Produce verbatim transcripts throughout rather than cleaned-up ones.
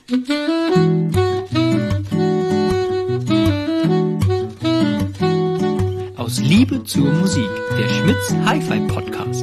Aus Liebe zur Musik, der Schmitz Hi-Fi Podcast.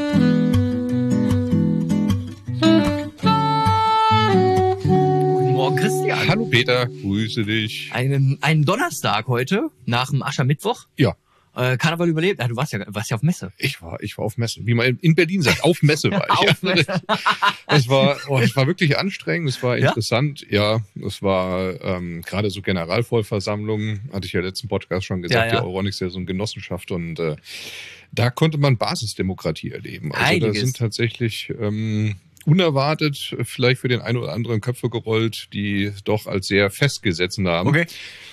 Guten Morgen, Christian. Hallo Peter, grüße dich. Einen, einen Donnerstag heute, nach dem Aschermittwoch. Ja. Äh, Karneval überlebt. Ja, du warst ja, warst ja auf Messe. Ich war, ich war auf Messe. Wie man in Berlin sagt, auf Messe war ich. Auf Messe. Es war, oh, es war wirklich anstrengend, es war Ja? interessant. Ja, es war ähm, gerade so Generalvollversammlungen, hatte ich ja letzten Podcast schon gesagt, Ja, ja. die Euronics ist ja so eine Genossenschaft und äh, da konnte man Basisdemokratie erleben. Also Einiges. da sind tatsächlich ähm, unerwartet vielleicht für den einen oder anderen Köpfe gerollt, die doch als sehr festgesetzt haben. Okay.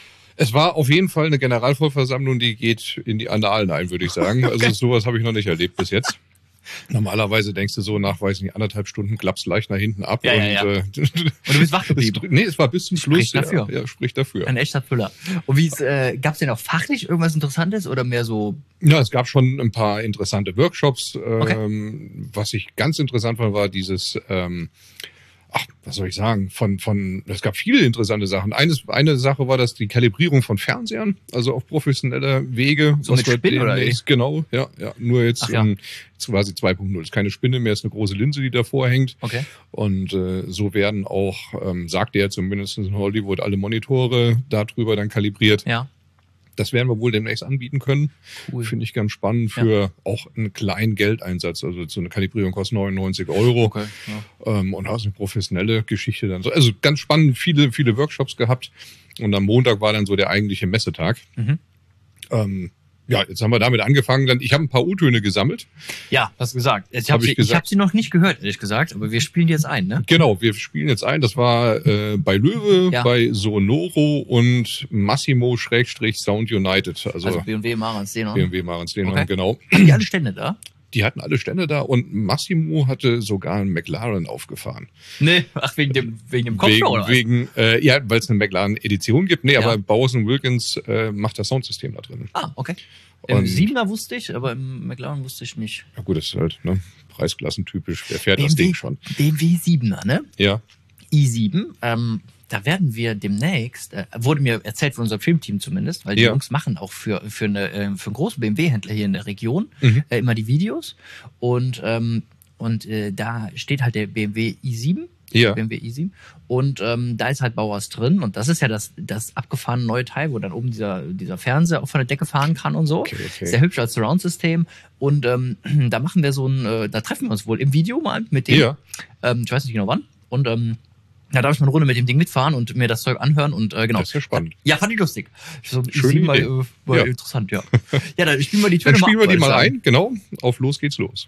Es war auf jeden Fall eine Generalvollversammlung, die geht in die Annalen ein, würde ich sagen. Also Okay. sowas habe ich noch nicht erlebt bis jetzt. Normalerweise denkst du so nach, weiß nicht, anderthalb Stunden klappst leicht nach hinten ab. Ja, und, ja, ja. Äh, Und du bist wach geblieben. es, nee, es war bis zum Schluss. Spricht dafür. Ja, ja, spricht dafür. Ein echter Füller. Und wie äh, gab es denn auch fachlich irgendwas Interessantes oder mehr so? Ja, es gab schon ein paar interessante Workshops. Okay. Ähm, was ich ganz interessant fand, war dieses, ähm, ach, was soll ich sagen, von, von, es gab viele interessante Sachen. Eines, eine Sache war das die Kalibrierung von Fernsehern, also auf professioneller Wege. So mit wir Spinn oder demnächst- Genau, ja, ja, nur jetzt Ach ja. ähm, jetzt quasi zwei Punkt null. Ist keine Spinne mehr, ist eine große Linse, die davor hängt. Okay. Und äh, so werden auch, ähm, sagt er zumindest in Hollywood, alle Monitore darüber dann kalibriert. Ja. Das werden wir wohl demnächst anbieten können. Cool. Finde ich ganz spannend für auch einen kleinen Geldeinsatz. Also so eine Kalibrierung kostet neunundneunzig Euro. Okay. Ja. Ähm, und hast eine professionelle Geschichte dann so. Also ganz spannend, viele, viele Workshops gehabt. Und am Montag war dann so der eigentliche Messetag. Mhm. Ähm, ja, jetzt haben wir damit angefangen. Dann, ich habe ein paar U-Töne gesammelt. Ja, hast du gesagt. Ich Hab habe ich sie, ich gesagt. hab sie noch nicht gehört, ehrlich gesagt, aber wir spielen die jetzt ein, ne? Genau, wir spielen jetzt ein. Das war äh, bei Löwe, Ja. bei Sonoro und Massimo Schrägstrich Sound United. Also, Also B und W, Marans, den B und W Marens, den Okay. genau. Haben die alle Stände da? Die hatten alle Stände da und Massimo hatte sogar einen McLaren aufgefahren. Nee, ach, wegen dem, wegen dem Kopf wegen, oder was? wegen äh, ja, weil es eine McLaren-Edition gibt. Nee, Ja. aber Bowers und Wilkins äh, macht das Soundsystem da drin. Ah, okay. Im Und- Siebener wusste ich, aber im McLaren wusste ich nicht. Ja gut, das ist halt ne, preisklassentypisch. Wer fährt das Ding schon? B M W Siebener, ne? Ja, i sieben, ähm, da werden wir demnächst, äh, wurde mir erzählt von unserem Filmteam zumindest, weil die Ja. Jungs machen auch für, für, eine, äh, für einen großen B M W-Händler hier in der Region Mhm. äh, immer die Videos. Und, ähm, und äh, da steht halt der B M W i sieben. ja. B M W i sieben. Und ähm, da ist halt Bowers drin. Und das ist ja das, das abgefahrene neue Teil, wo dann oben dieser, dieser Fernseher auch von der Decke fahren kann und so. Okay, okay. Sehr hübsch als Surround-System. Und ähm, da machen wir so ein, äh, da treffen wir uns wohl im Video mal mit dem. Ja. Ähm, ich weiß nicht genau wann. Und ähm, da darf ich mal eine Runde mit dem Ding mitfahren und mir das Zeug anhören. Und äh, genau. Das ist ja spannend. Ja, fand ich lustig. So, Schöne sieben mal, Idee. äh, war Ja. interessant, ja. Ja, dann spielen wir die Töne Dann spielen wir ab, die würde mal ich sagen. ein. Genau, auf los geht's los.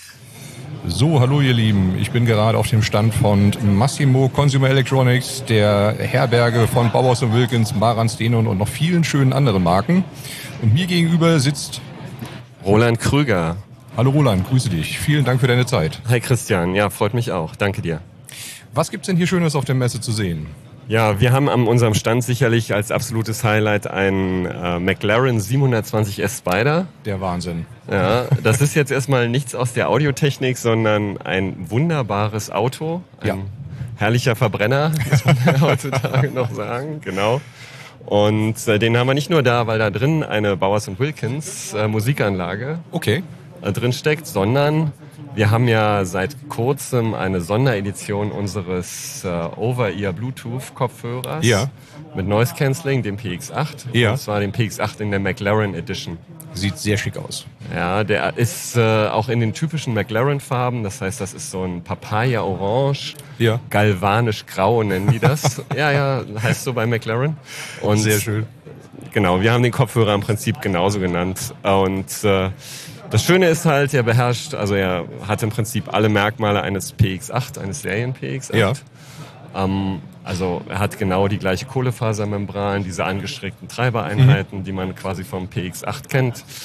So, hallo ihr Lieben. Ich bin gerade auf dem Stand von Massimo Consumer Electronics, der Herberge von Bowers und Wilkins, Marans, Denon und noch vielen schönen anderen Marken. Und mir gegenüber sitzt... Roland Krüger. Hallo Roland, grüße dich. Vielen Dank für deine Zeit. Hi Christian, ja, freut mich auch. Danke dir. Was gibt's denn hier Schönes auf der Messe zu sehen? Ja, wir haben an unserem Stand sicherlich als absolutes Highlight einen äh, McLaren siebenhundertzwanzig S Spider. Der Wahnsinn. Ja, das ist jetzt erstmal nichts aus der Audiotechnik, sondern ein wunderbares Auto. Ein Ja. herrlicher Verbrenner, muss man ja heutzutage noch sagen, genau. Und äh, den haben wir nicht nur da, weil da drin eine Bowers und Wilkins äh, Musikanlage Okay. äh, drin steckt, sondern wir haben ja seit kurzem eine Sonderedition unseres äh, Over-Ear-Bluetooth-Kopfhörers Ja. mit Noise Cancelling, dem P X acht. Ja. Und zwar dem P X acht in der McLaren Edition. Sieht sehr schick aus. Ja, der ist äh, auch in den typischen McLaren-Farben. Das heißt, das ist so ein Papaya-Orange, Ja. galvanisch-grau nennen die das. ja, ja, heißt so bei McLaren. Und Sehr schön. Genau, wir haben den Kopfhörer im Prinzip genauso genannt. Und äh, das Schöne ist halt, er beherrscht, also er hat im Prinzip alle Merkmale eines P X acht, eines Serien-P X acht. Ja. Ähm, also er hat genau die gleiche Kohlefasermembran, diese angestreckten Treibereinheiten, die man quasi vom P X acht kennt.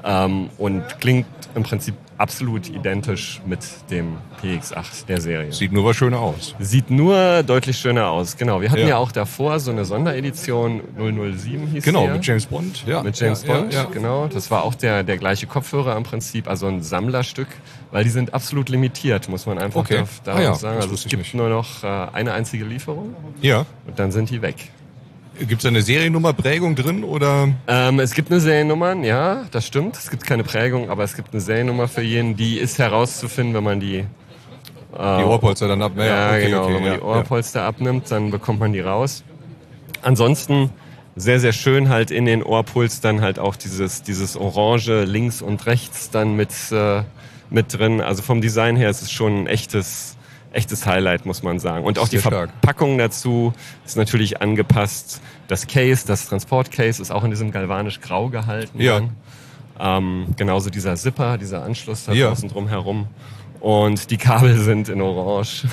ähm, und klingt im Prinzip absolut identisch mit dem P X acht der Serie. Sieht nur was schöner aus. Sieht nur deutlich schöner aus, genau. Wir hatten ja, Ja. ja auch davor so eine Sonderedition null null sieben hieß Genau, die ja. mit James Bond. Ja. Mit James ja, Bond, ja, ja. genau. Das war auch der, der gleiche Kopfhörer im Prinzip, also ein Sammlerstück, weil die sind absolut limitiert, muss man einfach Okay. darf, darf Ah ja, sagen. das Also es wusste ich gibt nicht. nur noch äh, eine einzige Lieferung Ja. und dann sind die weg. Gibt es da eine Seriennummerprägung drin oder? Ähm, es gibt eine Seriennummer, ja, das stimmt. Es gibt keine Prägung, aber es gibt eine Seriennummer für jeden. Die ist herauszufinden, wenn man die... Äh, Die Ohrpolster dann ab. Ja, Ja, okay, genau. okay, wenn man ja, die Ohrpolster abnimmt, dann bekommt man die raus. Ansonsten sehr, sehr schön halt in den Ohrpolstern halt auch dieses, dieses Orange links und rechts dann mit, äh, mit drin. Also vom Design her ist es schon ein echtes... echtes Highlight, muss man sagen. Und auch die Sehr stark. Verpackung dazu ist natürlich angepasst. Das Case, das Transportcase ist auch in diesem galvanisch grau gehalten. Ja. dann. Ähm, genauso dieser Zipper, dieser Anschluss da Ja. draußen drum herum. Und die Kabel sind in orange.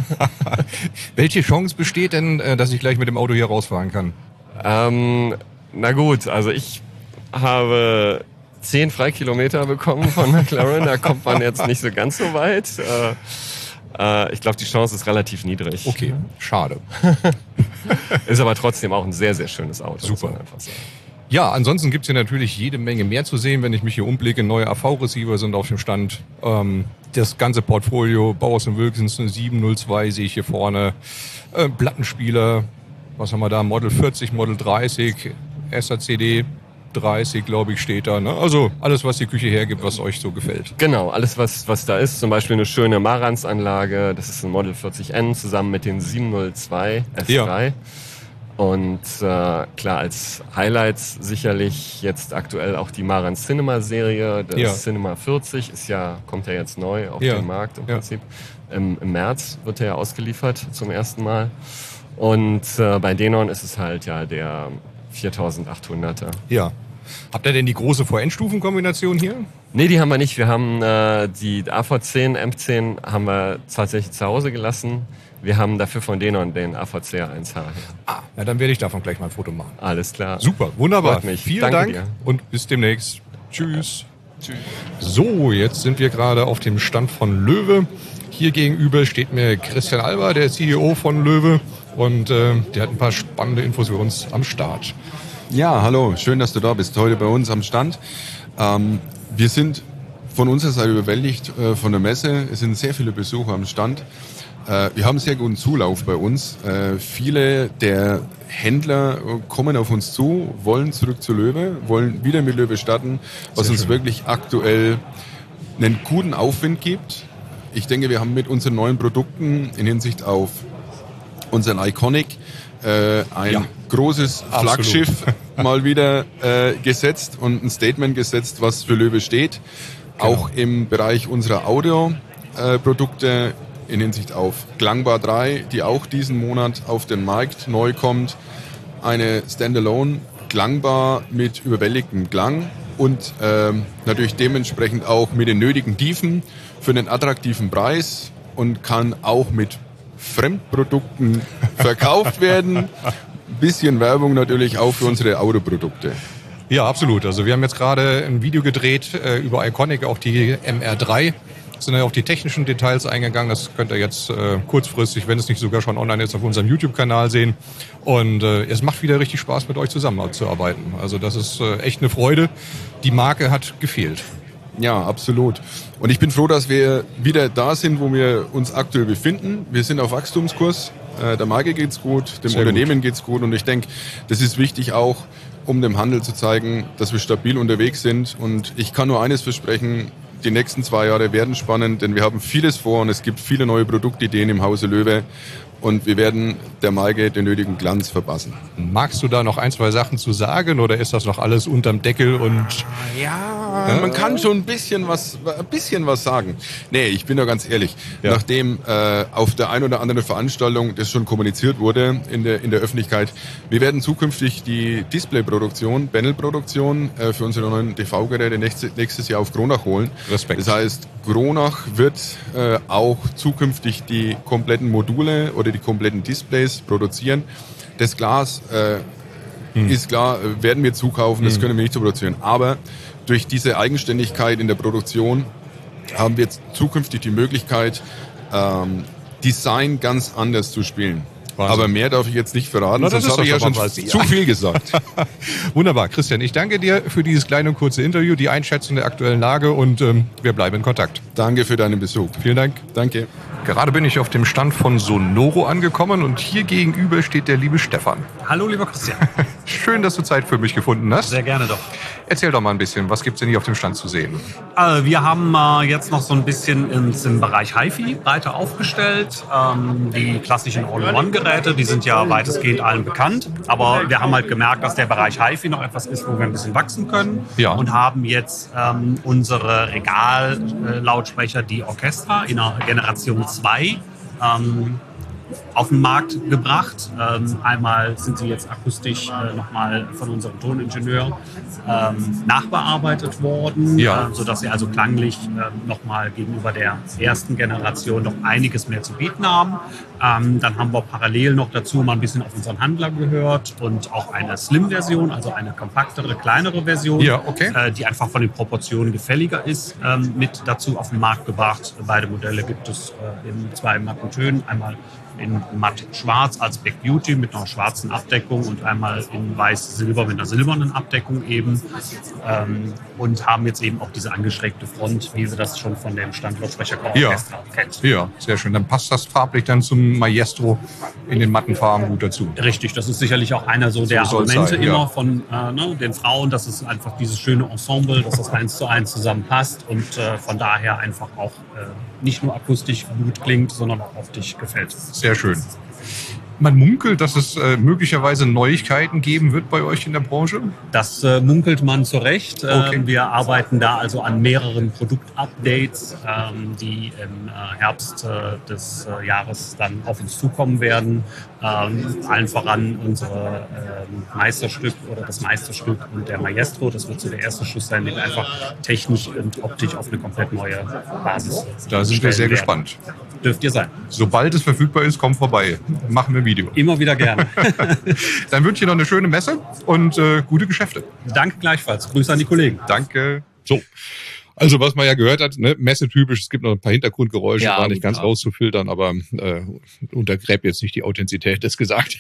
Welche Chance besteht denn, äh, dass ich gleich mit dem Auto hier rausfahren kann? ähm, na gut, also ich habe zehn Freikilometer bekommen von McLaren. Da kommt man jetzt nicht so ganz so weit. Äh, äh, ich glaube, die Chance ist relativ niedrig. Okay, schade. Ist aber trotzdem auch ein sehr, sehr schönes Auto. Super. Muss man einfach sagen. Ja, ansonsten gibt's hier natürlich jede Menge mehr zu sehen, wenn ich mich hier umblicke. Neue A V-Receiver sind auf dem Stand. Ähm, das ganze Portfolio, Bowers und Wilkins sieben null zwei sehe ich hier vorne. Äh, Plattenspieler, was haben wir da? Model vierzig, Model dreißig, S A C D dreißig, glaube ich, steht da. Ne? Also alles, was die Küche hergibt, was euch so gefällt. Genau, alles was, was da ist. Zum Beispiel eine schöne Marantz-Anlage. Das ist ein Model vierzig N zusammen mit den sieben null zwei S drei. Ja. Und äh, klar, als Highlights sicherlich jetzt aktuell auch die Marantz Cinema-Serie. Das Ja. Cinema vierzig ist ja, kommt ja jetzt neu auf Ja. den Markt im Ja. Prinzip. Im, Im März wird er ja ausgeliefert zum ersten Mal. Und äh, bei Denon ist es halt ja der viertausendachthunderter. Ja. Habt ihr denn die große V N-Stufenkombination hier? Nee, die haben wir nicht. Wir haben äh, die A V zehn, M zehn haben wir tatsächlich zu Hause gelassen. Wir haben dafür von Denon den A V C eins H. Ah, na dann werde ich davon gleich mal ein Foto machen. Alles klar. Super, wunderbar. Freut mich. Vielen Danke Dank dir. und bis demnächst. Tschüss. Tschüss. So, jetzt sind wir gerade auf dem Stand von Löwe. Hier gegenüber steht mir Christian Alber, der C E O von Löwe. Und äh, der hat ein paar spannende Infos für uns am Start. Ja, hallo, schön, dass du da bist, heute bei uns am Stand. Ähm, wir sind von unserer Seite überwältigt äh, von der Messe. Es sind sehr viele Besucher am Stand. Äh, wir haben sehr guten Zulauf bei uns. Äh, viele der Händler kommen auf uns zu, wollen zurück zu Löwe, wollen wieder mit Löwe starten, was Sehr uns schön. wirklich aktuell einen guten Aufwind gibt. Ich denke, wir haben mit unseren neuen Produkten in Hinsicht auf unseren Iconic äh, ein Ja. großes Absolut. Flaggschiff mal wieder äh, gesetzt und ein Statement gesetzt, was für Löwe steht. Genau. Auch im Bereich unserer Audio-Produkte in Hinsicht auf Klangbar drei, die auch diesen Monat auf den Markt neu kommt. Eine Standalone Klangbar mit überwältigtem Klang und ähm, natürlich dementsprechend auch mit den nötigen Tiefen für einen attraktiven Preis und kann auch mit Fremdprodukten verkauft werden. Bisschen Werbung natürlich auch für unsere Autoprodukte. Ja, absolut. Also wir haben jetzt gerade ein Video gedreht äh, über Iconic, auch die M R drei. Sind ja auf die technischen Details eingegangen. Das könnt ihr jetzt äh, kurzfristig, wenn es nicht sogar schon online ist, auf unserem YouTube-Kanal sehen. Und äh, es macht wieder richtig Spaß, mit euch zusammenzuarbeiten. Also das ist äh, echt eine Freude. Die Marke hat gefehlt. Ja, absolut. Und ich bin froh, dass wir wieder da sind, wo wir uns aktuell befinden. Wir sind auf Wachstumskurs. Äh, der Marke geht's gut, dem Sehr Unternehmen gut. geht's gut. Und ich denke, das ist wichtig auch, um dem Handel zu zeigen, dass wir stabil unterwegs sind. Und ich kann nur eines versprechen, die nächsten zwei Jahre werden spannend, denn wir haben vieles vor und es gibt viele neue Produktideen im Hause Löwe. Und wir werden der Marke den nötigen Glanz verpassen. Magst du da noch ein, zwei Sachen zu sagen oder ist das noch alles unterm Deckel und Ja, man kann schon ein bisschen was, ein bisschen was sagen. Nee, ich bin da ganz ehrlich. Ja. Nachdem äh, auf der ein oder anderen Veranstaltung das schon kommuniziert wurde in der, in der Öffentlichkeit, wir werden zukünftig die Displayproduktion, Panelproduktion äh, für unsere neuen T V-Geräte nächstes, nächstes Jahr auf Kronach holen. Respekt. Das heißt, Kronach wird äh, auch zukünftig die kompletten Module oder die kompletten Displays produzieren. Das Glas äh, Hm. ist klar, äh, werden wir zukaufen, das können wir nicht so produzieren. Aber durch diese Eigenständigkeit in der Produktion haben wir jetzt zukünftig die Möglichkeit, ähm, Design ganz anders zu spielen. Wahnsinn. Aber mehr darf ich jetzt nicht verraten, Na, das sonst ist habe ich ja doch schon schon mal was. zu viel gesagt. Wunderbar, Christian, ich danke dir für dieses kleine und kurze Interview, die Einschätzung der aktuellen Lage und ähm, wir bleiben in Kontakt. Danke für deinen Besuch. Vielen Dank. Danke. Gerade bin ich auf dem Stand von Sonoro angekommen und hier gegenüber steht der liebe Stefan. Hallo, lieber Christian. Schön, dass du Zeit für mich gefunden hast. Sehr gerne doch. Erzähl doch mal ein bisschen, was gibt's denn hier auf dem Stand zu sehen? Äh, wir haben äh, jetzt noch so ein bisschen ins, im Bereich HiFi breiter aufgestellt. Ähm, die klassischen All-in-One-Geräte, die sind ja weitestgehend allen bekannt. Aber wir haben halt gemerkt, dass der Bereich HiFi noch etwas ist, wo wir ein bisschen wachsen können. Ja. Und haben jetzt ähm, unsere Regallautsprecher, die Orchestra, in der Generation zwei, ähm, auf den Markt gebracht. Ähm, einmal sind sie jetzt akustisch äh, nochmal von unserem Toningenieur ähm, nachbearbeitet worden, Ja. äh, sodass sie also klanglich äh, nochmal gegenüber der ersten Generation noch einiges mehr zu bieten haben. Ähm, dann haben wir parallel noch dazu mal ein bisschen auf unseren Handler gehört und auch eine Slim-Version, also eine kompaktere, kleinere Version, Ja, okay. äh, die einfach von den Proportionen gefälliger ist, ähm, mit dazu auf den Markt gebracht. Beide Modelle gibt es äh, in zwei matten Tönen, einmal in matt schwarz als Black Beauty mit einer schwarzen Abdeckung und einmal in weiß-silber mit einer silbernen Abdeckung eben. Ähm, und haben jetzt eben auch diese angeschrägte Front, wie wir das schon von dem Standlautsprecher-Orchester kennt. Ja, sehr schön. Dann passt das farblich dann zum Maestro in den matten Farben gut dazu. Richtig, das ist sicherlich auch einer so der So soll's Argumente sein, ja. immer von äh, ne, den Frauen, dass es einfach dieses schöne Ensemble, dass das eins zu eins zusammenpasst und äh, von daher einfach auch äh, nicht nur akustisch gut klingt, sondern auch optisch gefällt. Sehr schön. Man munkelt, dass es äh, möglicherweise Neuigkeiten geben wird bei euch in der Branche. Das äh, munkelt man zu Recht. Okay. Ähm, wir arbeiten da also an mehreren Produktupdates, ähm, die im äh, Herbst äh, des äh, Jahres dann auf uns zukommen werden. Ähm, allen voran unsere ähm, Meisterstück oder das Meisterstück und der Maestro. Das wird so der erste Schuss sein, den wir einfach technisch und optisch auf eine komplett neue Basis Da sind wir stellen sehr werden. gespannt. Dürft ihr sein. Sobald es verfügbar ist, kommt vorbei. Machen wir ein Video. Immer wieder gerne. Dann wünsche ich dir noch eine schöne Messe und äh, gute Geschäfte. Danke gleichfalls. Grüße an die Kollegen. Danke. So. Also was man ja gehört hat, ne, messetypisch, es gibt noch ein paar Hintergrundgeräusche, Ja, war nicht gut, ganz ja. rauszufiltern, aber äh, untergräbt jetzt nicht die Authentizität des Gesagten.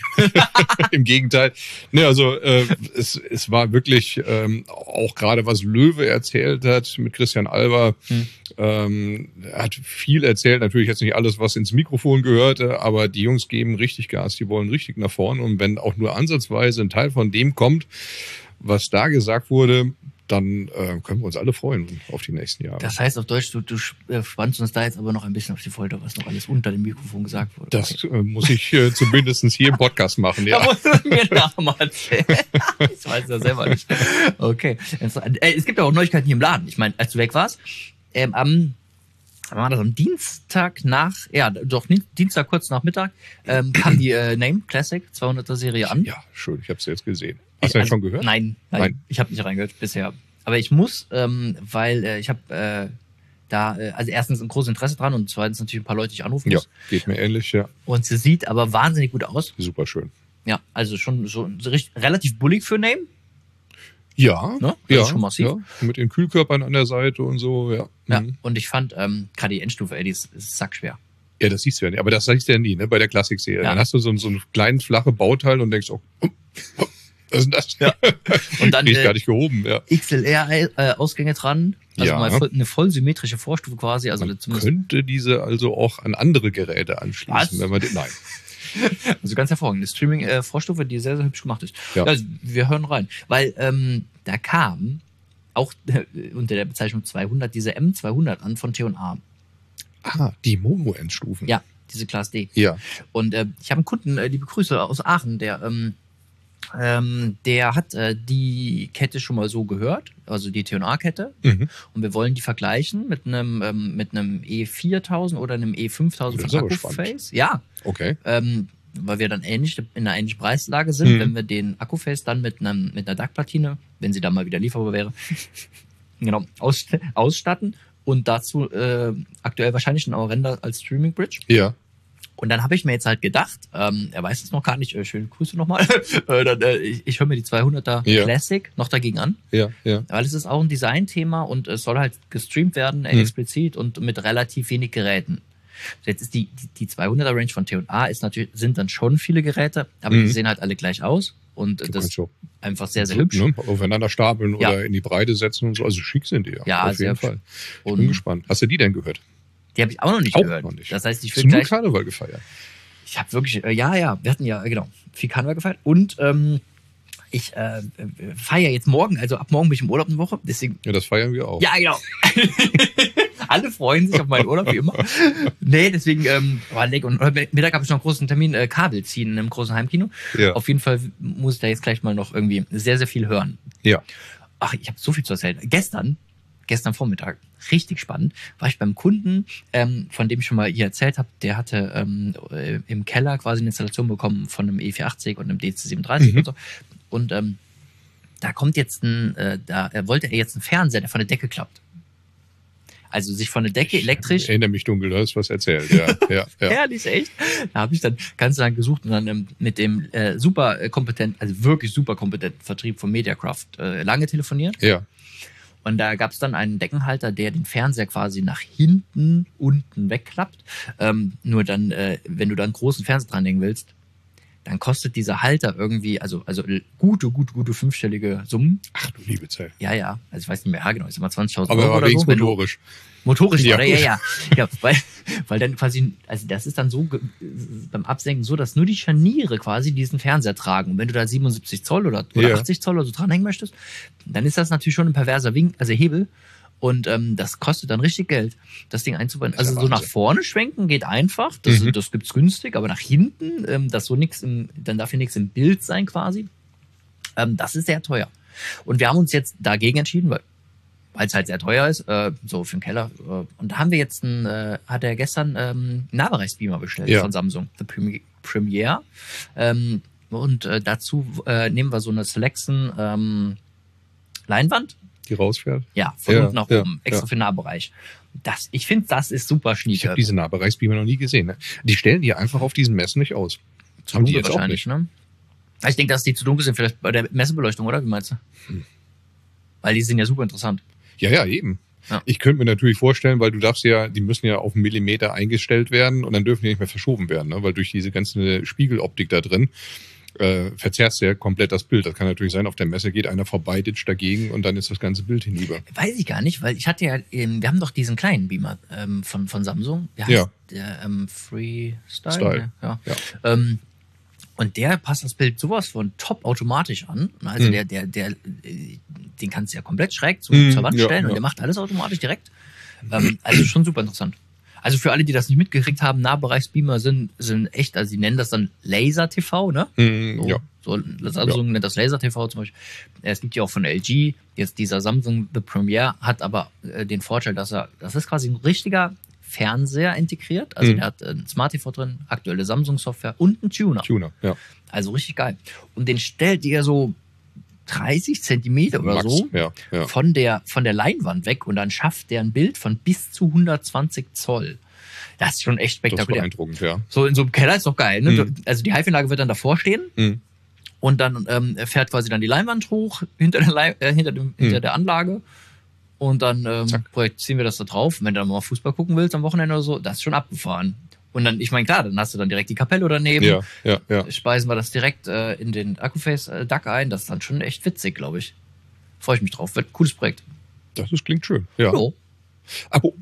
Im Gegenteil. Ne, also äh, es, es war wirklich ähm, auch gerade, was Löwe erzählt hat mit Christian Alber, Hm. ähm, er hat viel erzählt, natürlich jetzt nicht alles, was ins Mikrofon gehörte, aber die Jungs geben richtig Gas, die wollen richtig nach vorne und wenn auch nur ansatzweise ein Teil von dem kommt, was da gesagt wurde, dann äh, können wir uns alle freuen auf die nächsten Jahre. Das heißt auf Deutsch, du, du äh, spannst uns da jetzt aber noch ein bisschen auf die Folter, was noch alles unter dem Mikrofon gesagt wurde. Das äh, muss ich äh, zumindest hier im Podcast machen, Da ja. musst du mir nachher erzählen. Ich weiß ja selber nicht. Okay. Äh, Es gibt ja auch Neuigkeiten hier im Laden. Ich meine, als du weg warst, ähm, am, wann war das, am Dienstag nach, ja, doch, Dienstag kurz nach Mittag, ähm, kam die äh, Name Classic zweihunderter Serie an. Ja, schön, ich habe es jetzt gesehen. Hast du Also, das schon gehört? Nein, nein, Nein. ich habe nicht reingehört bisher. Aber ich muss, ähm, weil äh, ich habe äh, da, äh, also erstens ein großes Interesse dran und zweitens natürlich ein paar Leute, die ich anrufen Ja, muss. geht mir ähnlich, ja. Und sie sieht aber wahnsinnig gut aus. Super schön. Ja, also schon so, so richtig, relativ bullig für Name. Ja, Ne? Das ja, ist schon massiv. ja, mit den Kühlkörpern an der Seite und so, ja. Ja, Mhm. und ich fand, ähm, gerade die Endstufe, ey, die ist, ist sackschwer. Ja, das siehst du ja nicht, aber das siehst du ja nie, ne, bei der Klassik-Serie. Ja. Dann hast du so, so einen kleinen, flache Bauteil und denkst, oh, oh, oh, was ist denn das? Ja. Und dann Die ist äh, gar nicht gehoben, ja. X L R-Ausgänge dran. Also Ja. mal voll, eine voll symmetrische Vorstufe quasi. Also Man zumindest, könnte diese also auch an andere Geräte anschließen, Was? wenn man den, nein. also ganz hervorragend. Eine Streaming-Vorstufe, die sehr, sehr hübsch gemacht ist. Ja. Also, wir hören rein. Weil ähm, da kam auch äh, unter der Bezeichnung zweihundert diese M zweihundert an von T und A. Ah, die Mono-Endstufen. Ja, diese Class D. Ja. Und äh, ich habe einen Kunden, äh, liebe Grüße aus Aachen, der ähm, ähm, der hat äh, die Kette schon mal so gehört, also die T und A-Kette. Mhm. Und wir wollen die vergleichen mit einem ähm, mit einem E viertausend oder einem E fünftausend Das von ist aber Akkuface. Ja, Okay. ähm, weil wir dann ähnlich in einer ähnlichen Preislage sind, Mhm. wenn wir den Akkuface dann mit einem mit einer D A C-Platine, wenn sie dann mal wieder lieferbar wäre, genau aus, ausstatten und dazu äh, aktuell wahrscheinlich einen Aurenda als Streaming Bridge. Ja. Und dann habe ich mir jetzt halt gedacht, ähm, er weiß es noch gar nicht, äh, schöne Grüße nochmal, äh, dann, äh, ich, ich höre mir die zweihunderter Ja. Classic noch dagegen an, Ja, ja. weil es ist auch ein Designthema und es soll halt gestreamt werden, äh, Hm. explizit und mit relativ wenig Geräten. Jetzt ist die, die, die zweihunderter Range von T und A ist natürlich, sind dann schon viele Geräte, aber Mhm. die sehen halt alle gleich aus und äh, Du das kannst ist so, einfach sehr, sehr so, hübsch. ne, aufeinander stapeln Ja. oder in die Breite setzen und so. Also schick sind die ja. Ja, auf sehr jeden hübsch. Fall. Ich bin Und gespannt. Hast du die denn gehört? die habe ich auch noch nicht Auch gehört. noch nicht. Das heißt, ich Hast will du nur gleich, Karneval gefeiert? ich habe wirklich, äh, ja, ja, wir hatten ja, äh, genau, viel Karneval gefeiert und ähm, ich äh, feiere jetzt morgen, also ab morgen bin ich im Urlaub eine Woche, deswegen, Ja, das feiern wir auch. ja, genau. Alle freuen sich auf meinen Urlaub, wie immer. Nee, deswegen ähm, war leck. Und heute Mittag habe ich noch einen großen Termin, äh, Kabel ziehen in einem großen Heimkino. Ja. Auf jeden Fall muss ich da jetzt gleich mal noch irgendwie sehr, sehr viel hören. Ja. Ach, ich habe so viel zu erzählen. Gestern, gestern Vormittag, richtig spannend, war ich beim Kunden, ähm, von dem ich schon mal hier erzählt habe, der hatte ähm, äh, im Keller quasi eine Installation bekommen von einem E vierhundertachtzig und einem D C siebenunddreißig Mhm. und so. Und ähm, da kommt jetzt ein, äh, da er wollte er jetzt einen Fernseher, der von der Decke klappt. Also sich von der Decke elektrisch. Ich erinnere mich dunkel, du hast was erzählt. Ja, ja, ja. Herrlich, echt. Da habe ich dann ganz lang gesucht und dann ähm, mit dem äh, super äh, kompetenten, also wirklich super kompetenten Vertrieb von Mediacraft äh, lange telefoniert. Ja. Und da gab es dann einen Deckenhalter, der den Fernseher quasi nach hinten, unten wegklappt. Ähm, nur dann, äh, wenn du da einen großen Fernseher dranlegen willst, dann kostet dieser Halter irgendwie, also, also gute, gute, gute fünfstellige Summen. Ach du liebe Zeit. Ja, ja, also ich weiß nicht mehr, ja, genau, ist immer zwanzigtausend Aber Euro war oder wenigstens so. Wenn du, motorisch. motorisch, Ja. oder? Ja, ja. ja weil, weil dann quasi, also das ist dann so ge- beim Absenken so, dass nur die Scharniere quasi diesen Fernseher tragen. Und wenn du da siebenundsiebzig Zoll oder, oder Ja. achtzig Zoll oder so dranhängen möchtest, dann ist das natürlich schon ein perverser Wink, also Hebel. Und ähm, das kostet dann richtig Geld, das Ding einzubauen. ist Also ja so nach Wahnsinn. vorne schwenken geht einfach, das, Mhm. das gibt's günstig, aber nach hinten, ähm, das so nix im, dann darf hier nichts im Bild sein quasi. Ähm, das ist sehr teuer. Und wir haben uns jetzt dagegen entschieden, weil weil es halt sehr teuer ist, äh, so für den Keller. Äh, und da haben wir jetzt ein, äh, hat er gestern ähm, einen Nahbereichsbeamer bestellt Ja. von Samsung, the Premi- Premiere. Ähm, und äh, dazu äh, nehmen wir so eine Selection ähm, Leinwand. Die rausfährt. Ja, von Ja, unten nach ja, oben, extra ja. für den Nahbereich. Das, ich finde, das ist super Ich schnieke. habe diese Nahbereichsbeamer noch nie gesehen. Ne? Die stellen die einfach auf diesen Messen nicht aus. Zu haben die dunkel jetzt auch wahrscheinlich, ne? Ich denke, dass die zu dunkel sind, vielleicht bei der Messebeleuchtung, oder? Wie meinst du? Hm. Weil die sind ja super interessant. Ja, ja, eben. Ja. Ich könnte mir natürlich vorstellen, weil du darfst ja, die müssen ja auf einen Millimeter eingestellt werden und dann dürfen die nicht mehr verschoben werden, ne? Weil durch diese ganze Spiegeloptik da drin äh, verzerrst du ja komplett das Bild. Das kann natürlich sein, auf der Messe geht einer vorbei, ditcht dagegen und dann ist das ganze Bild hinüber. Weiß ich gar nicht, weil ich hatte ja, ähm, wir haben doch diesen kleinen Beamer ähm, von, von Samsung. Wie heißt Ja. der? Ähm, Freestyle? Style. Ja. Ja. Ähm, und der passt das Bild sowas von top automatisch an. Also Mhm. der, der, der, äh, den kannst du ja komplett schräg zu, Mhm, zur Wand ja, stellen und ja. der macht alles automatisch direkt. Ähm, also schon super interessant. Also für alle, die das nicht mitgekriegt haben, Nahbereichsbeamer sind, sind echt, also sie nennen das dann Laser-T V, ne? Mhm, So, ja. so Samsung nennt das Laser-T V zum Beispiel. Es gibt ja auch von L G. Jetzt dieser Samsung The Premiere hat aber äh, den Vorteil, dass er, das ist quasi ein richtiger Fernseher integriert. Also Mhm. der hat ein Smart T V drin, aktuelle Samsung-Software und einen Tuner. Tuner, ja. Also richtig geil. Und den stellt ihr so dreißig Zentimeter oder Max, so ja, ja. von der, von der Leinwand weg und dann schafft der ein Bild von bis zu hundertzwanzig Zoll. Das ist schon echt Das ist spektakulär. beeindruckend, ja. So in so einem Keller ist doch geil. Ne? Mhm. Also die Haifinlage wird dann davor stehen Mhm. und dann ähm, fährt quasi dann die Leinwand hoch hinter der, Lei- äh, hinter dem, hinter Mhm. der Anlage und dann ähm, Zack. projizieren wir das da drauf. Und wenn du dann mal Fußball gucken willst am Wochenende oder so, das ist schon abgefahren. Und dann, ich meine, klar, dann hast du dann direkt die Kapelle daneben. Ja, ja, ja. Speisen wir das direkt äh, in den Accuface-Duck ein. Das ist dann schon echt witzig, glaube ich. Freue ich mich drauf. Wird ein cooles Projekt. Das ist, klingt schön. Ja. Jo. Apro-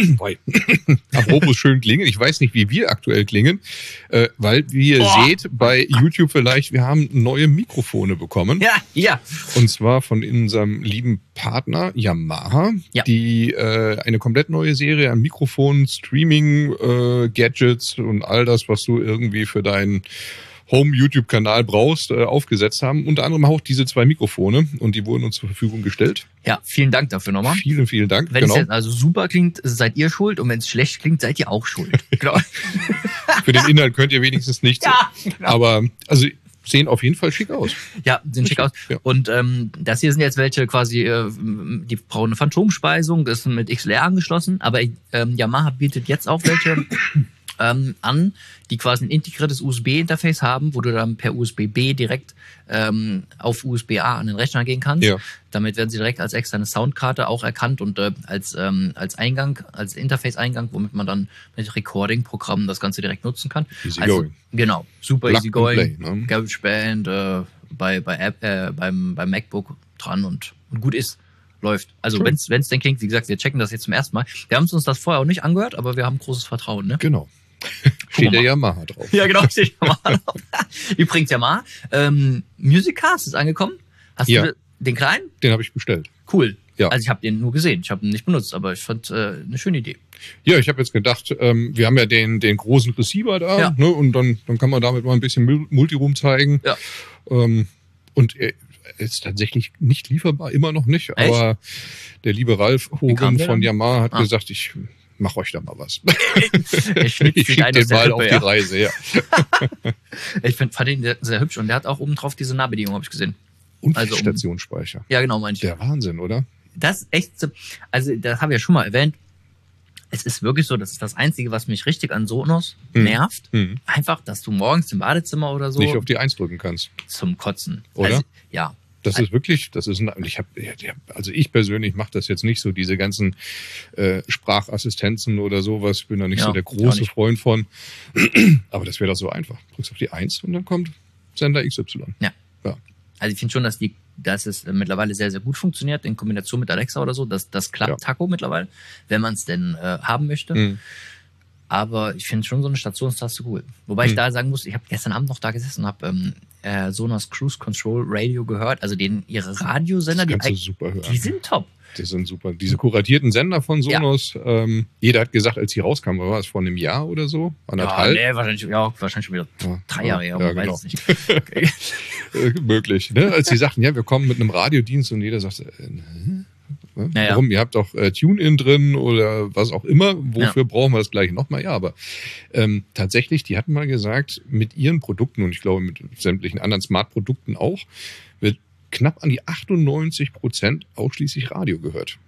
Apropos schön klingen, ich weiß nicht, wie wir aktuell klingen, äh, weil, wie ihr Oh. seht, bei YouTube vielleicht, wir haben neue Mikrofone bekommen. Ja, ja. Und zwar von unserem lieben Partner Yamaha, Ja. die äh, eine komplett neue Serie an Mikrofonen, Streaming, äh, Gadgets und all das, was du irgendwie für deinen Home-YouTube-Kanal brauchst, äh, aufgesetzt haben. Unter anderem auch diese zwei Mikrofone und die wurden uns zur Verfügung gestellt. Ja, vielen Dank dafür nochmal. Vielen, vielen Dank. Wenn genau. es jetzt also super klingt, seid ihr schuld. Und wenn es schlecht klingt, seid ihr auch schuld. Genau. Für den Inhalt könnt ihr wenigstens nichts. Ja, genau. Aber also sehen auf jeden Fall schick aus. Ja, sehen schick aus. Ja. Und ähm, das hier sind jetzt welche quasi, äh, die brauchen eine Phantomspeisung, ist mit X L R angeschlossen. Aber ähm, Yamaha bietet jetzt auch welche ähm, an, die quasi ein integriertes U S B-Interface haben, wo du dann per U S B-B direkt ähm, auf U S B-A an den Rechner gehen kannst. Ja. Damit werden sie direkt als externe Soundkarte auch erkannt und äh, als ähm, als Eingang, als Interface-Eingang, womit man dann mit Recording-Programmen das Ganze direkt nutzen kann. Easy also, going. Genau, super Plug easy and going. play, ne? GarageBand äh, bei bei App, äh, beim beim MacBook dran und, und gut ist. Läuft. Also wenn es denn klingt, wie gesagt, wir checken das jetzt zum ersten Mal. Wir haben uns das vorher auch nicht angehört, aber wir haben großes Vertrauen, ne? Genau. Steht der Yamaha drauf. Ja, genau, steht Yamaha drauf. Übrigens, Yamaha, ähm, Music Cast ist angekommen. Hast Ja. du den kleinen? Den habe ich bestellt. Cool. Ja. Also ich habe den nur gesehen, ich habe ihn nicht benutzt, aber ich fand äh, eine schöne Idee. Ja, ich habe jetzt gedacht, ähm, wir haben ja den, den großen Receiver da, Ja. ne, und dann, dann kann man damit mal ein bisschen Mul- Multiroom zeigen. Ja. Ähm, und er ist tatsächlich nicht lieferbar, immer noch nicht. Echt? Aber der liebe Ralf kam Hogan der von dann? Yamaha hat Ah. gesagt, ich mach euch da mal was. Er schnitzt ich sich schicke ein den aus der mal auf Rippe, die ja. Reise, ja. Ich find, fand ihn sehr, sehr hübsch und der hat auch oben drauf diese Nahbedienung, habe ich gesehen. Und Also um- Stationsspeicher. Ja, genau, meine ich. Der Wahnsinn, oder? Das ist echt, so- also das habe ich ja schon mal erwähnt. Es ist wirklich so, das ist das Einzige, was mich richtig an Sonos Hm. nervt. Hm. Einfach, dass du morgens im Badezimmer oder so Nicht auf die Eins drücken kannst. zum Kotzen. Oder? Also, ja. Das ist wirklich, das ist ein, und ich habe, also ich persönlich mache das jetzt nicht so, diese ganzen äh, Sprachassistenzen oder sowas. Ich bin da nicht Ja, so der ich auch große nicht. Freund von. Aber das wäre doch so einfach. Drückst auf die Eins und dann kommt Sender X Y. Ja. Ja. Also ich finde schon, dass die, dass es mittlerweile sehr, sehr gut funktioniert in Kombination mit Alexa oder so. Das, das klappt Ja. Taco mittlerweile, wenn man es denn äh, haben möchte. Mhm. Aber ich finde schon so eine Stationstaste cool. Wobei ich Mhm. da sagen muss, ich habe gestern Abend noch da gesessen und habe ähm, äh, Sonos Cruise Control Radio gehört. Also den ihre Radiosender, Das die, kannst du eigentlich- super hören. die sind top. Die sind super. Diese kuratierten Sender von Sonos, ähm, jeder hat gesagt, als die rauskamen, war es vor einem Jahr oder so? Ja, Anderthalb? nee, wahrscheinlich, ja, wahrscheinlich schon wieder Ja. drei Jahre her, Ja, man genau. weiß es nicht. Okay. Äh, möglich. Ne? Als sie sagten, ja, wir kommen mit einem Radiodienst und jeder sagte, äh, hä? Ne? Naja. Warum? Ihr habt doch äh, Tune-In drin oder was auch immer. Wofür brauchen wir das gleiche nochmal? Ja, aber ähm, tatsächlich, die hatten mal gesagt, mit ihren Produkten und ich glaube mit sämtlichen anderen Smart-Produkten auch, wird knapp an die achtundneunzig Prozent ausschließlich Radio gehört.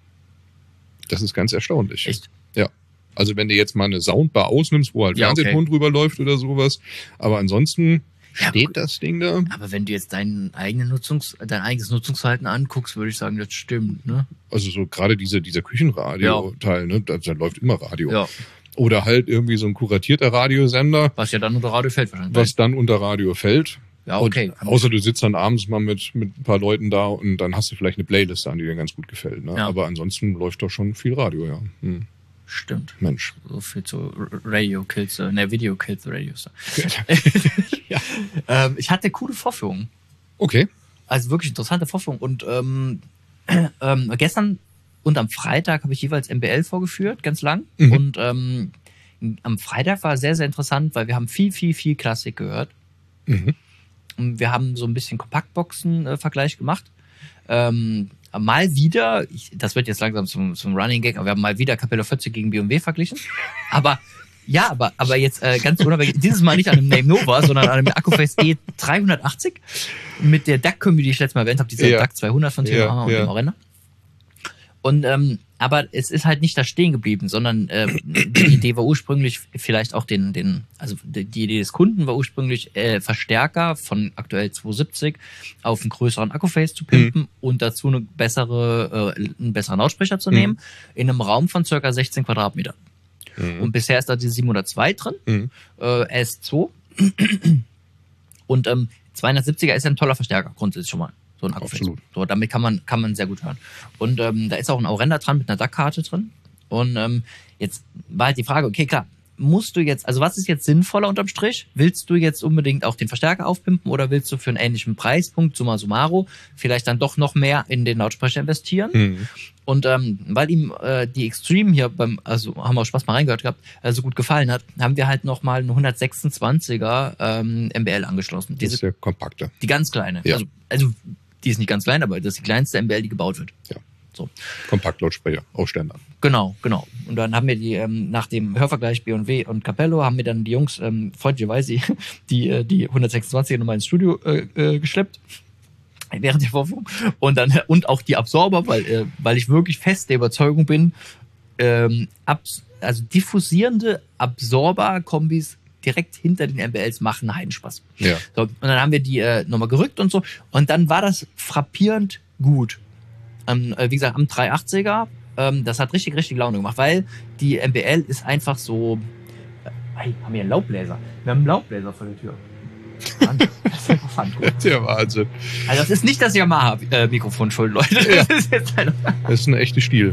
Das ist ganz erstaunlich. Echt? Ja. Also wenn du jetzt mal eine Soundbar ausnimmst, wo halt Ja, okay. Fernsehton drüber läuft oder sowas, aber ansonsten Ja, steht aber- das Ding da. Aber wenn du jetzt deinen eigenen Nutzungs, dein eigenes Nutzungsverhalten anguckst, würde ich sagen, das stimmt, ne? Also so gerade diese, dieser Küchenradio-Teil, ne, da, da läuft immer Radio. Ja. Oder halt irgendwie so ein kuratierter Radiosender, Was ja dann unter Radio fällt wahrscheinlich. was dann unter Radio fällt. ja, okay. Und außer du sitzt dann abends mal mit, mit ein paar Leuten da und dann hast du vielleicht eine Playlist an, die dir ganz gut gefällt. Ne? Ja. Aber ansonsten läuft doch schon viel Radio, ja. Hm. Stimmt. Mensch. So viel zu R- Radio Kills, the- ne, Video Kills the Radio Star. Ja. Ähm, ich hatte coole Vorführungen. Okay. Also wirklich interessante Vorführungen. Und ähm, ähm, gestern und am Freitag habe ich jeweils M B L vorgeführt, ganz lang. Mhm. Und ähm, am Freitag war sehr, sehr interessant, weil wir haben viel, viel, viel Klassik gehört. Mhm. Und wir haben so ein bisschen Kompaktboxen-Vergleich gemacht. Ähm, mal wieder, ich, das wird jetzt langsam zum, zum Running Gag, aber wir haben mal wieder Capella vierzig gegen B M W verglichen. Aber ja, aber, aber jetzt äh, ganz unabhängig, dieses Mal nicht an einem Name Nova, sondern an einem Accuface E dreihundertachtzig mit der D A C-Kombi, die ich letztes Mal erwähnt habe, diese Ja. D A C zweihundert von T M H Ja, und ja. dem Orenda. Und ähm, aber es ist halt nicht da stehen geblieben, sondern ähm, die Idee war ursprünglich vielleicht auch den, den, also die die Idee des Kunden war ursprünglich äh, Verstärker von aktuell zweihundertsiebzig auf einen größeren Accuface zu pimpen und dazu eine bessere, äh, einen besseren Lautsprecher zu nehmen in einem Raum von circa sechzehn Quadratmeter. Mhm. Und bisher ist da die siebenhundertzwei drin, Mhm. äh, S zwei. Und ähm, zweihundertsiebziger ist ja ein toller Verstärker, grundsätzlich schon mal. So ein Akkuface. Absolut. So, damit kann man, kann man sehr gut hören. Und ähm, da ist auch ein Aurenda dran mit einer D A C-Karte drin. Und ähm, jetzt war halt die Frage, okay, klar, musst du jetzt, also was ist jetzt sinnvoller unterm Strich? Willst du jetzt unbedingt auch den Verstärker aufpimpen oder willst du für einen ähnlichen Preispunkt, summa summarum, vielleicht dann doch noch mehr in den Lautsprecher investieren? Mhm. Und ähm, weil ihm äh, die Extreme hier beim, also haben wir auch Spaß mal reingehört gehabt, äh, so gut gefallen hat, haben wir halt nochmal eine hundertsechsundzwanziger ähm, M B L angeschlossen. Das Diese, ist ja kompakter. die ganz kleine. Ja. Also, also die ist nicht ganz klein, aber das ist die kleinste M B L, die gebaut wird. Ja. So. Kompaktlautsprecher, Ausständer. Genau, genau. Und dann haben wir die, ähm, nach dem Hörvergleich B und W und Capello, haben wir dann die Jungs ähm, freundlicherweise die, äh, die hundertsechsundzwanziger nochmal ins Studio äh, äh, geschleppt. Während der Vorführung. Und dann, und auch die Absorber, weil, äh, weil ich wirklich fest der Überzeugung bin, ähm, Abs also diffusierende Absorber-Kombis direkt hinter den M B Ls machen Heidenspaß. Ja. So, und dann haben wir die äh, nochmal gerückt und so. Und dann war das frappierend gut. Ähm, äh, wie gesagt, am dreihundertachtziger, ähm, das hat richtig, richtig Laune gemacht, weil die M B L ist einfach so. Äh, hey, haben wir einen Laubbläser? Wir haben einen Laubbläser vor der Tür. Mann, das ist ja Pfannkuchen. Der Wahnsinn. Also, das ist nicht das Yamaha-Mikrofon schuld, Leute. Ja. Das ist jetzt ein Das ist ein echter Stil.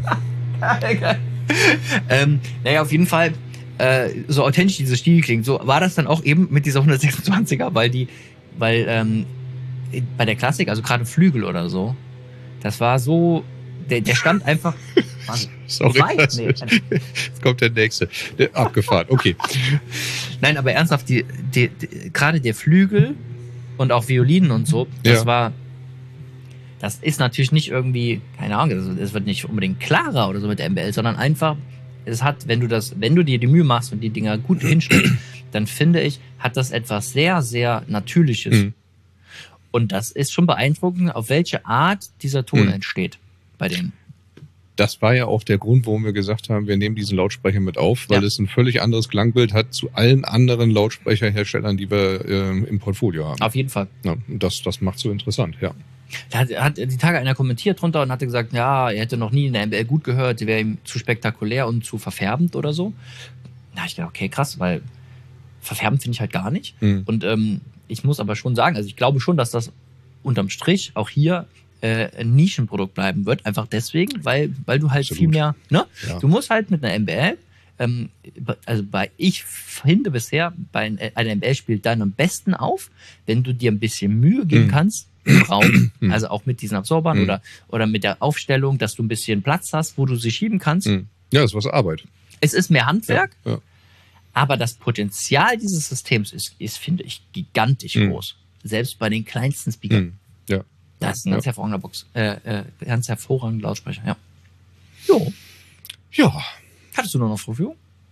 ähm, naja, auf jeden Fall. Äh, so authentisch dieser Stil klingt, so war das dann auch eben mit dieser hundertsechsundzwanziger, weil die, weil ähm, bei der Klassik, also gerade Flügel oder so, das war so, der, der stand einfach. Warte, Sorry, weit? das Nee, ist- jetzt kommt der nächste. Der, abgefahren, okay. Nein, aber ernsthaft, die, die, die, gerade der Flügel und auch Violinen und so, das Ja. war, das ist natürlich nicht irgendwie, keine Ahnung, es es wird nicht unbedingt klarer oder so mit der M B L, sondern einfach, es hat, wenn du das, wenn du dir die Mühe machst und die Dinger gut hinstellst, dann finde ich, hat das etwas sehr, sehr Natürliches. Mhm. Und das ist schon beeindruckend, auf welche Art dieser Ton Mhm. entsteht bei denen. Das war ja auch der Grund, warum wir gesagt haben, wir nehmen diesen Lautsprecher mit auf, weil Ja. es ein völlig anderes Klangbild hat zu allen anderen Lautsprecherherstellern, die wir ähm, im Portfolio haben. Auf jeden Fall. Ja, und das, das macht so interessant, ja. Da hat, hat die Tage einer kommentiert drunter und hatte gesagt, ja, er hätte noch nie in der M B L gut gehört, die wäre ihm zu spektakulär und zu verfärbend oder so. Da hab ich gedacht, okay, krass, weil verfärbend finde ich halt gar nicht. Mhm. Und ähm, ich muss aber schon sagen, also ich glaube schon, dass das unterm Strich auch hier äh, ein Nischenprodukt bleiben wird. Einfach deswegen, weil, weil du halt Absolut. viel mehr, ne? Ja. Du musst halt mit einer M B L, ähm, also bei, ich finde bisher, bei einer M B L spielt dann am besten auf, wenn du dir ein bisschen Mühe geben Mhm. kannst im Raum, Mhm. also auch mit diesen Absorbern Mhm. oder, oder mit der Aufstellung, dass du ein bisschen Platz hast, wo du sie schieben kannst. Mhm. Ja, das ist was Arbeit. Es ist mehr Handwerk, Ja, ja. aber das Potenzial dieses Systems ist, ist finde ich, gigantisch Mhm. groß. Selbst bei den kleinsten Speakern. Mhm. Ja. Das ist ein ganz Ja. hervorragender Box, äh, äh, ganz hervorragender Lautsprecher, ja. Jo. Ja, Hattest du noch eine Verfügung?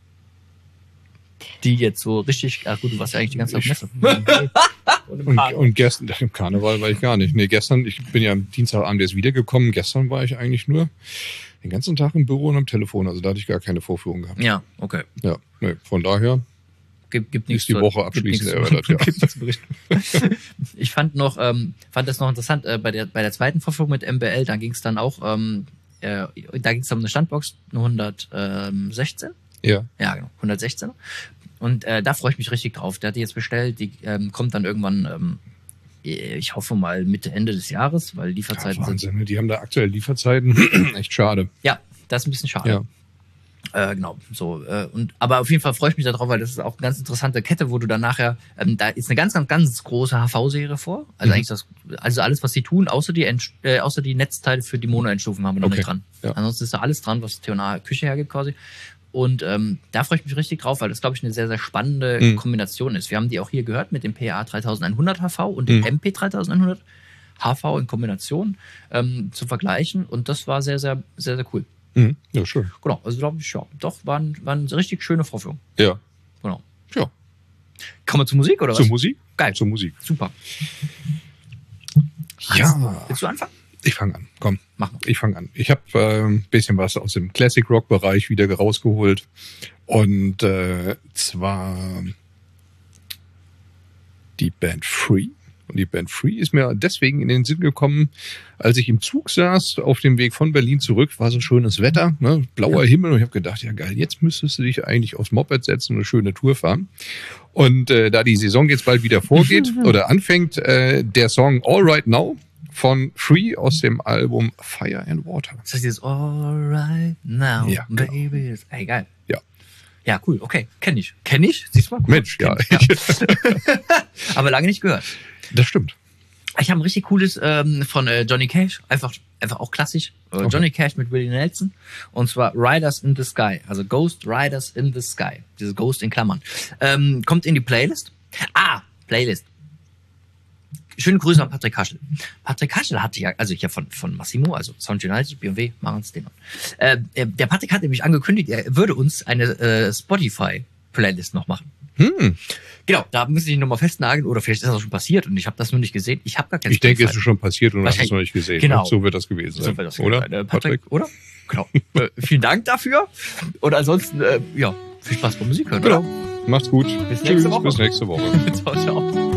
Die jetzt so richtig, ach gut, du warst ja eigentlich die ganze Zeit auf Messe. und, und gestern, im Karneval war ich gar nicht. Nee, gestern, ich bin ja am Dienstagabend erst wiedergekommen. Gestern war ich eigentlich nur den ganzen Tag im Büro und am Telefon. Also da hatte ich gar keine Vorführung gehabt. Ja, okay. Ja, nee, von daher Gibt, gibt nichts ist die zu- Woche gibt nichts abschließend zu- erörtert. Ja. gibt nichts zu berichten. Ich fand noch, ähm, fand das noch interessant, äh, bei der, bei der zweiten Verfügung mit M B L, da ging es dann auch, ähm, äh, da ging es um eine Standbox, eine hundertsechzehn. Ja. Ja, genau, hundertsechzehn. Und äh, da freue ich mich richtig drauf. Der hat die jetzt bestellt, die ähm, kommt dann irgendwann, ähm, ich hoffe mal Mitte, Ende des Jahres, weil Ja, Lieferzeiten sind. Wahnsinn, ne? Die haben da aktuell Lieferzeiten. Echt schade. Ja, das ist ein bisschen schade. Ja. Äh, genau, so. Äh, und, aber auf jeden Fall freue ich mich darauf, weil das ist auch eine ganz interessante Kette, wo du dann nachher, ähm, da ist eine ganz, ganz, ganz große H V-Serie vor. Also Mhm. eigentlich das, also alles, was sie tun, außer die, Ent, äh, außer die Netzteile für die Mono-Endstufen haben wir noch Okay. nicht dran. Ja. Ansonsten ist da alles dran, was T und A Küche hergibt quasi. Und ähm, da freue ich mich richtig drauf, weil das, glaube ich, eine sehr, sehr spannende Mhm. Kombination ist. Wir haben die auch hier gehört mit dem P A dreitausendeinhundert H V und dem Mhm. M P dreitausendeinhundert H V in Kombination ähm, zu vergleichen. Und das war sehr, sehr, sehr, sehr cool. Mhm. Ja, schön. Genau, also glaube ich, ja, doch, waren, waren eine richtig schöne Vorführung. Ja. Genau. Ja. Kommen wir zur Musik oder was? Zur Musik? Geil. Zur Musik. Super. Ja. Willst du anfangen? Ich fange an. Komm. Mach mal. Ich fange an. Ich habe äh, ein bisschen was aus dem Classic Rock Bereich wieder rausgeholt. Und äh, zwar die Band Free. Und die Band Free ist mir deswegen in den Sinn gekommen, als ich im Zug saß, auf dem Weg von Berlin zurück, war so schönes Wetter, ne, blauer Ja. Himmel. Und ich habe gedacht, ja geil, jetzt müsstest du dich eigentlich aufs Moped setzen und eine schöne Tour fahren. Und äh, da die Saison jetzt bald wieder vorgeht oder anfängt, äh, der Song All Right Now von Free aus dem Album Fire and Water. Das heißt dieses All right now, Ja, genau. baby. Ist, ey, geil. Ja. Ja, cool, okay. Kenn ich. Kenn ich? Siehst du mal? Mensch, ja. Kenn ich, ja. Aber lange nicht gehört. Das stimmt. Ich habe ein richtig cooles ähm, von äh, Johnny Cash, einfach einfach auch klassisch. Äh, Okay. Johnny Cash mit Willie Nelson. Und zwar Riders in the Sky. Also Ghost Riders in the Sky. Dieses Ghost in Klammern. Ähm, kommt in die Playlist. Ah, Playlist. Schöne Grüße an Patrick Kaschel. Patrick Kaschel hatte ja, also hier von, von Massimo, also Sound United, B und W, Marans Dämon. Äh, der Patrick hat nämlich angekündigt, er würde uns eine äh, Spotify-Playlist noch machen. Hm. Genau, da muss ich nochmal festnageln, oder vielleicht ist das auch schon passiert und ich habe das nur nicht gesehen. Ich habe gar kein Ich denke, es Spotify. ist schon passiert und du hast es Wahrscheinlich. noch nicht gesehen. Genau. Ne? So wird das gewesen sein. So wird das oder? gewesen sein. Äh, Patrick, oder? Genau. äh, vielen Dank dafür. Und ansonsten, äh, ja, viel Spaß beim Musik hören. Genau. Oder? Macht's gut. Bis Tschüss. nächste Woche. Bis nächste Woche. Ciao, ciao.